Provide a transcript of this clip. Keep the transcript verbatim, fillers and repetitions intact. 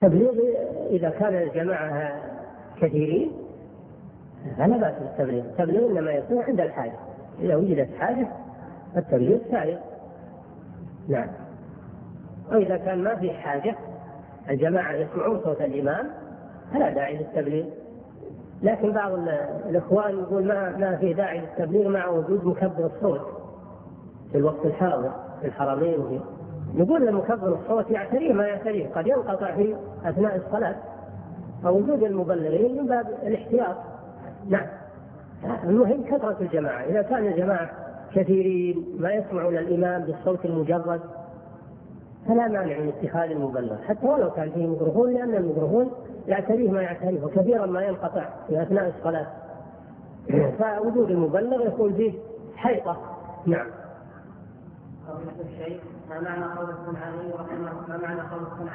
التبليغ إذا كان الجماعة كثيرين فلا بأس بالتبليغ. التبليغ إنما يكون عند الحاجة، إذا وجدت حاجة التبليغ سائر. نعم. وإذا كان ما في حاجة الجماعة يسمعون صوت الإمام فلا داعي للتبليغ. لكن بعض الإخوان يقول ما ما في داعي للتبليغ مع وجود مكبر الصوت في الوقت الحاضر في الحرمين وفي. نقول لمكبر الصوت يعتريه ما يعتريه، قد ينقطع في أثناء الصلاة، فوجود المبلغين من باب الاحتياط. نعم. المهم كثرة الجماعة، إذا كان الجماعة كثيرين ما يسمعون الإمام بالصوت المجرد فلا مانع من اتخاذ المبلغ حتى ولو كان فيه ميكروفون، لأن الميكروفون يعتريه ما يعتريه وكثيرا ما ينقطع في أثناء الصلاة، فوجود المبلغ يكون فيه حيطة. نعم. ما معنى قول الصنعاني رحمه ما معنى قول الصنعاني